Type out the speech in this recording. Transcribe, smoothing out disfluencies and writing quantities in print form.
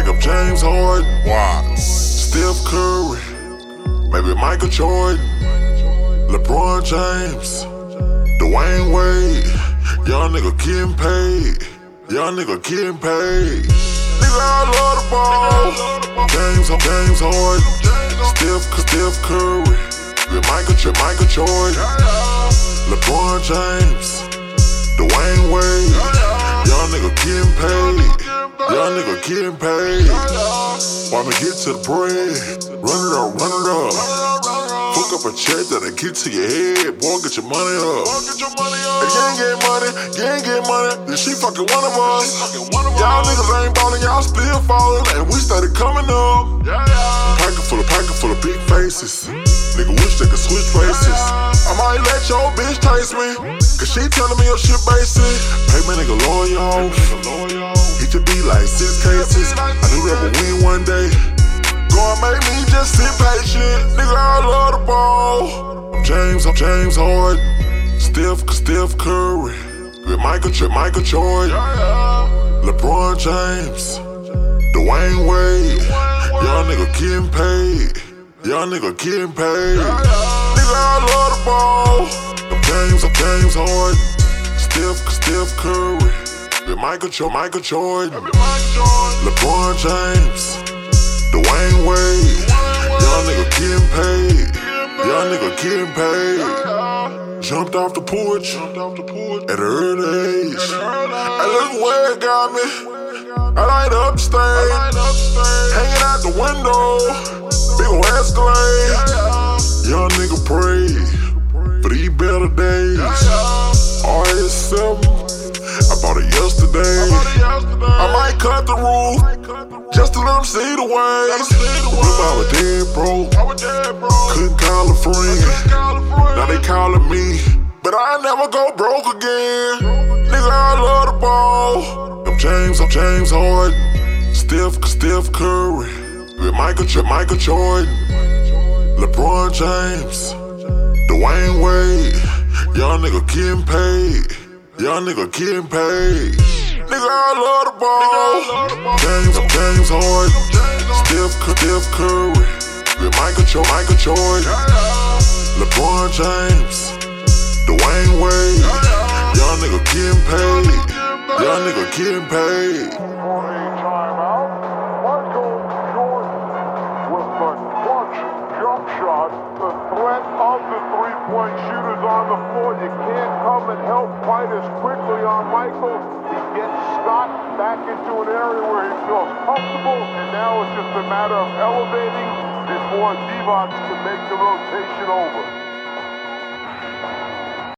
think I'm James Harden, Steph Curry, maybe Michael Jordan, LeBron James, Dwayne Wade. Young nigga getting paid. Young nigga getting paid. Nigga, I love the ball. James Harden, Steph Curry, Michael Jordan, LeBron James, Dwayne Wade. Young nigga getting paid. Young nigga getting paid. Why me get to the bread? Run it up. Fuck up a check that'll get to your head. Boy, get your money up. If you ain't get money, then she fucking one of us. Y'all niggas ain't ballin', y'all still fallin', and we started coming up. Packet full of big faces. Nigga wish they could switch places. I might let your bitch taste me, cause she tellin' me your shit basic. Pay my nigga loyal. He should be like 6 cases. I knew that would win one day. Go and make me just sit patient. Nigga, I love the ball. I'm James Harden, Steph Curry, with Michael Jordan, LeBron James, Dwayne Wade. Y'all nigga getting paid. Y'all nigga getting paid. Nigga, I love the ball. I'm James Harden, Steph Curry, with Michael Jordan, LeBron James, Dwayne Wade. Y'all nigga getting paid. Y'all nigga getting paid. Jumped off the porch at an early age. Hey, look where it got me. I like upstate, hanging out the window, big ol' Escalade. Young nigga pray for these better days. RS7, I bought it yesterday. I might cut the roof just to let them see the ways. Remember I was dead broke, couldn't call a friend. Now they calling me, but I never go broke again. Nigga, I love the ball. I'm James Harden, Steph Curry, with Michael Jordan, LeBron James, Dwayne Wade. Young nigga getting paid. Young nigga getting paid. Nigga, I love the ball. James Harden, Steph Curry, with Michael Jordan, LeBron James, Dwayne Wade. Young nigga getting paid. Young nigga getting paid. Michael Jordan with the clutch jump shot. The threat of the three-point shooters on the floor. You can't come and help quite as quickly on Michael. He gets Scott back into an area where he feels comfortable, and now it's just a matter of elevating before Divac can make the rotation over.